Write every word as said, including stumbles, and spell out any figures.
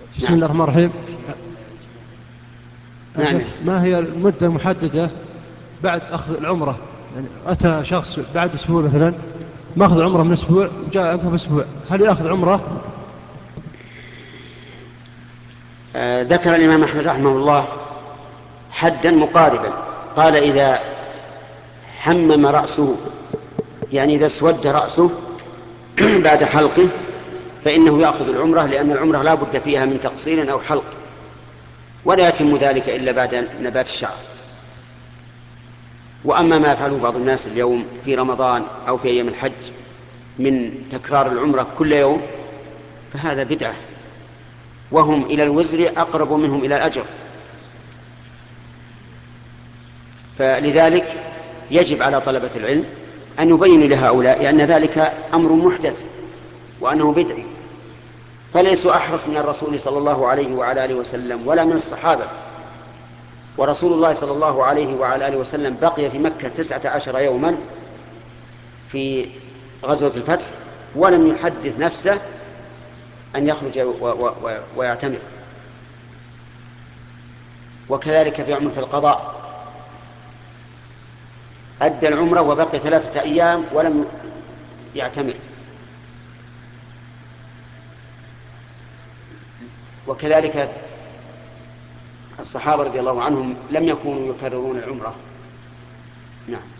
بسم نعم. الله الرحمن الرحيم. نعم. ما هي المدة المحددة بعد أخذ العمرة؟ يعني أتى شخص بعد أسبوع مثلا، ما أخذ عمرة من أسبوع وجاء عقب أسبوع، هل يأخذ عمرة؟ آه ذكر الإمام أحمد رحمه الله حدا مقاربا، قال إذا حمم رأسه، يعني إذا اسود رأسه بعد حلقه، فإنه يأخذ العمرة، لأن العمرة لا بد فيها من تقصير أو حلق، ولا يتم ذلك إلا بعد نبات الشعر. وأما ما يفعله بعض الناس اليوم في رمضان أو في أيام الحج من تكرار العمرة كل يوم، فهذا بدعة، وهم إلى الوزر أقرب منهم إلى الأجر. فلذلك يجب على طلبة العلم أن يبينوا لهؤلاء أن ذلك أمر محدث وأنه بدعي، فليسوا أحرص من الرسول صلى الله عليه وعلى آله وسلم ولا من الصحابة. ورسول الله صلى الله عليه وعلى آله وسلم بقي في مكة تسعة عشر يوما في غزوة الفتح ولم يحدث نفسه أن يخرج و- و- و- ويعتمر. وكذلك في عمرة القضاء أدى العمرة وبقي ثلاثة أيام ولم يعتمر. وكذلك الصحابة رضي الله عنهم لم يكونوا يكررون العمرة. نعم.